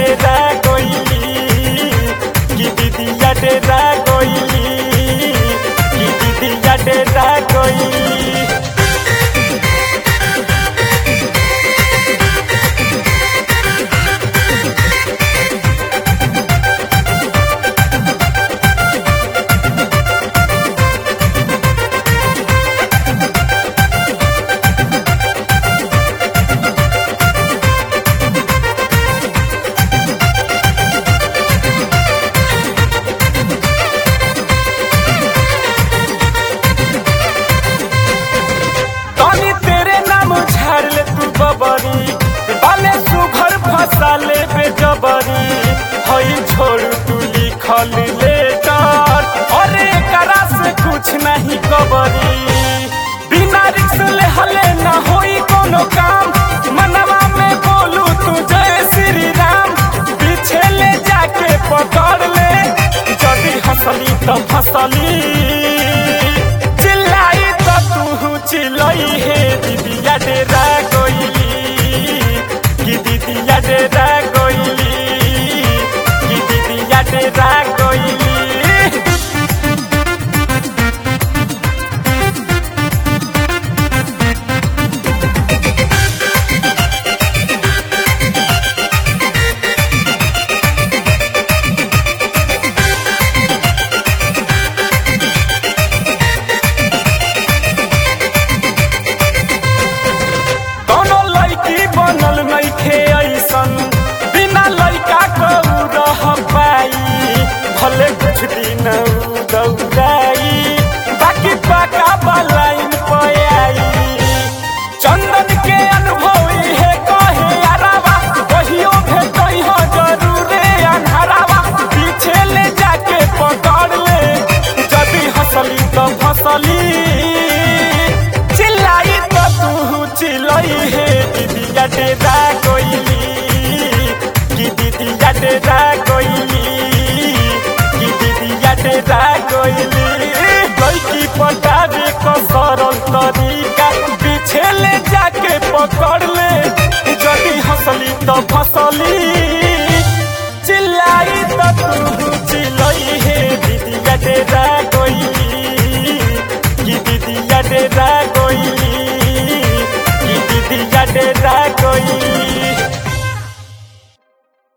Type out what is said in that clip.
डेरा गइली कि दीदिया डेरा गइली कि दीदिया डेरा गइली। बबरी बाले सुघर फसाले बेजबरी हई छोड़ तू लिखल लेटर और एकरा से कुछ नहीं कबरी बिना रिक्स ले हले न होई कोनो काम मनवा में बोलू तू जय श्री राम पीछे ले जाके पकड़ ले जदी हंसली तो फसली चिल्लाई तो तू चिल्लाई हे दीदिया डेरा दीदिया डेरा गइली कि दीदिया डेरा गइली। कोनो लड़की बनल नइखे ऐसन बिना लड़का को रह पाई भले कुछ दिन दौड़ाई बाकी पाका बलाइन पे आई चंदन के अनुभव है कहे यारावा कहियो भेटई हो जरूरे अन्हारावा पीछे ले जाके पकड़ ले जदी हंसली तो फसली चिल्लाई तो तू चिल्लाई हे दीदिया डेरा गइली कि दीदिया डेरा गइली कि दीदिया डेरा गइली। लड़की पटावे को सरल तरीका पीछे ले जाके पकड़ ले जदी हंसली तो फसली